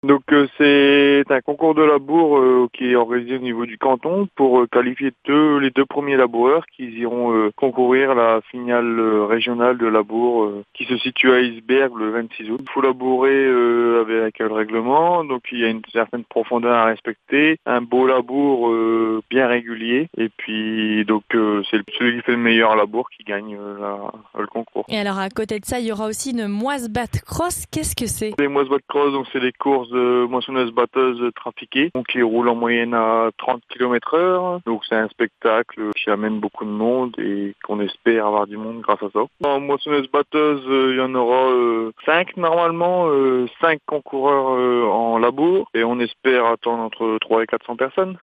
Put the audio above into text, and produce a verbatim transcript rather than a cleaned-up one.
Donc euh, c'est un concours de labour euh, qui est organisé au niveau du canton pour euh, qualifier deux, les deux premiers laboureurs qui iront euh, concourir à la finale euh, régionale de labour euh, qui se situe à Isberg le vingt-six août. Il faut labourer euh, avec le règlement, donc il y a une certaine profondeur à respecter, un beau labour euh, bien régulier et puis donc euh, c'est celui qui fait le meilleur labour qui gagne euh, la, le concours. Et alors à côté de ça, il y aura aussi une moisse batte cross. Qu'est-ce que c'est? Les moisses batte cross, donc c'est des courses de moissonneuses batteuses trafiquées, donc qui roulent en moyenne à trente kilomètres heure. Donc c'est un spectacle qui amène beaucoup de monde et qu'on espère avoir du monde grâce à ça. En moissonneuse batteuse, il y en aura euh, cinq normalement, euh, cinq concoureurs euh, en labour et on espère attendre entre trois et quatre cents personnes.